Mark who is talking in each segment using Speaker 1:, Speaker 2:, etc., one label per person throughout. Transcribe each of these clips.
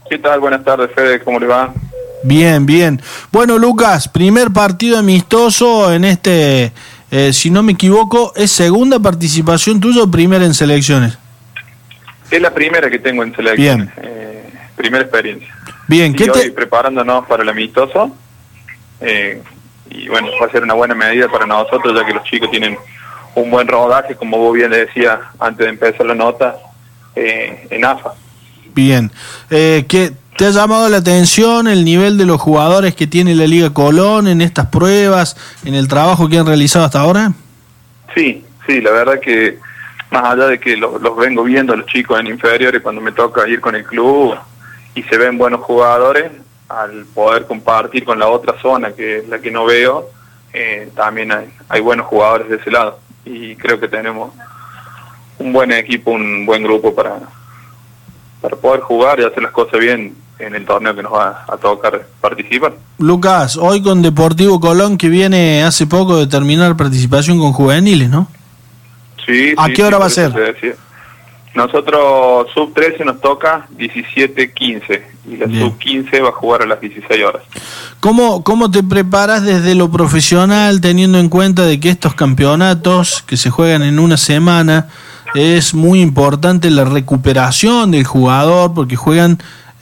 Speaker 1: ¿Qué tal? Buenas tardes, Fede, ¿cómo le va?
Speaker 2: Bien, bien. Bueno, Lucas, primer partido amistoso en este, si no me equivoco, ¿es segunda participación tuya o primera en selecciones?
Speaker 1: Es la primera que tengo en selecciones, primera experiencia.
Speaker 2: Bien,
Speaker 1: y hoy preparándonos para el amistoso, y bueno, va a ser una buena medida para nosotros, ya que los chicos tienen un buen rodaje, como vos bien le decías antes de empezar la nota, en AFA.
Speaker 2: Bien. ¿Qué te ha llamado la atención el nivel de los jugadores que tiene la Liga Colón en estas pruebas, en el trabajo que han realizado hasta ahora?
Speaker 1: Sí, la verdad que más allá de que los vengo viendo a los chicos en inferiores cuando me toca ir con el club y se ven buenos jugadores, al poder compartir con la otra zona, que es la que no veo, también hay buenos jugadores de ese lado. Y creo que tenemos un buen equipo, un buen grupo para poder jugar y hacer las cosas bien en el torneo que nos va a tocar participar.
Speaker 2: Lucas, hoy con Deportivo Colón, que viene hace poco de terminar participación con juveniles, ¿no?
Speaker 1: Sí.
Speaker 2: ¿A qué hora va a ser?
Speaker 1: Nosotros sub-13 nos toca 17-15 y la sub-15 va a jugar a las 16 horas.
Speaker 2: ¿Cómo te preparas desde lo profesional, teniendo en cuenta de que estos campeonatos que se juegan en una semana es muy importante la recuperación del jugador, porque juegan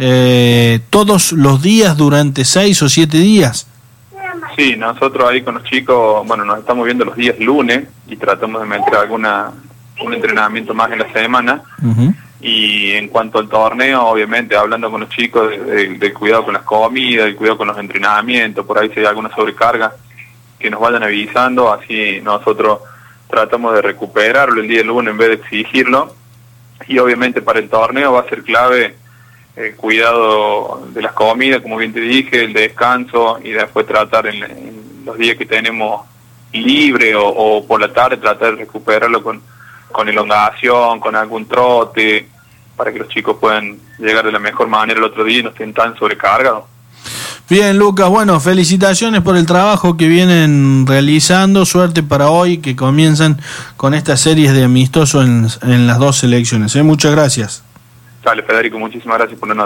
Speaker 2: todos los días durante 6 o 7 días?
Speaker 1: Sí, nosotros ahí con los chicos, bueno, nos estamos viendo los días lunes y tratamos de meter un entrenamiento más en la semana.
Speaker 2: Uh-huh.
Speaker 1: Y en cuanto al torneo, obviamente hablando con los chicos del cuidado con las comidas, del cuidado con los entrenamientos, por ahí si hay alguna sobrecarga, que nos vayan avisando, así nosotros tratamos de recuperarlo el día lunes en vez de exigirlo. Y obviamente para el torneo va a ser clave el cuidado de las comidas, como bien te dije, el descanso, y después tratar en los días que tenemos libre o por la tarde, tratar de recuperarlo con elongación, con algún trote, para que los chicos puedan llegar de la mejor manera el otro día y no estén tan sobrecargados.
Speaker 2: Bien, Lucas, bueno, felicitaciones por el trabajo que vienen realizando, suerte para hoy, que comienzan con estas series de amistosos en las dos selecciones. Muchas gracias.
Speaker 1: Dale, Federico, muchísimas gracias por la nota.